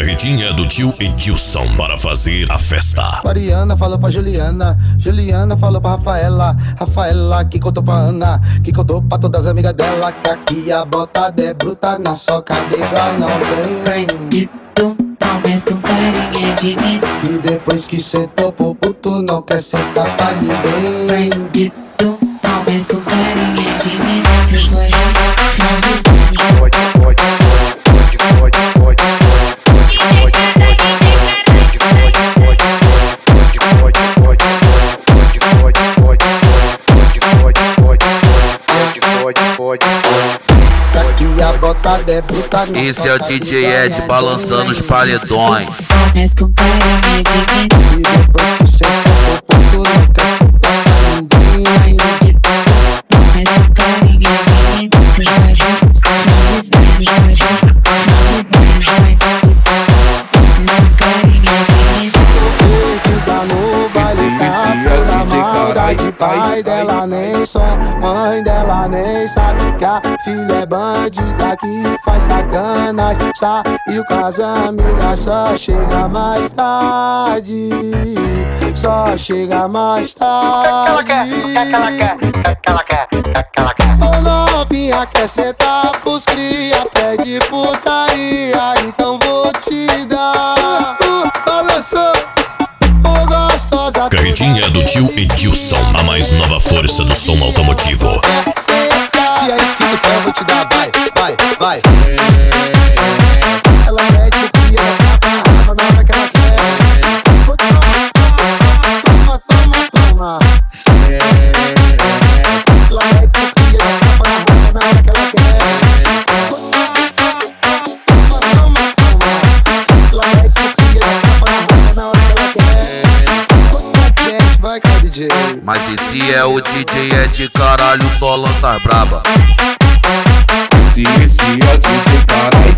Carretinha do tio Edilson para fazer a festa. Mariana falou pra Juliana, Juliana falou pra Rafaela, Rafaela que contou pra Ana, que contou pra todas as amigas dela, que aqui a botada é bruta, na soca de igual não tem. Bandido, não mais com carinha de mim. Que depois que sentou pro puto não quer sentar pra ninguém. Bandido, não mais com carinha de mim. Aqui a botada é bruta. Esse é o DJ Ed balançando os paredões. Mas com carinha de mim. E depois que sentou pro puto não quer sentar pra ninguém. Mas com carinha de mim. Perdida no baile, tá pela maldade. Pai dela nem só, mãe dela nem sabe que a filha é bandida que faz sacanagem. Saiu com as amigas, só chega mais tarde. Só chega mais tarde. O que ela quer? Ô novinha quer sentar pros cria, pede putaria, então vou te dar. Balançou. Carretinha do tio Edilson, a mais nova força do som automotivo. Se é isso que tu quer, eu vou te dar, vai. Ela mete o cria, ela na hora que ela quer. Toma. Ela mete o cria, na hora que ela quer. Toma. Ela mete o cria, na hora que ela quer. Vai, cara, DJ. Mas esse é o DJ Ed, caralho, só lança braba. Esse é o DJ, caralho.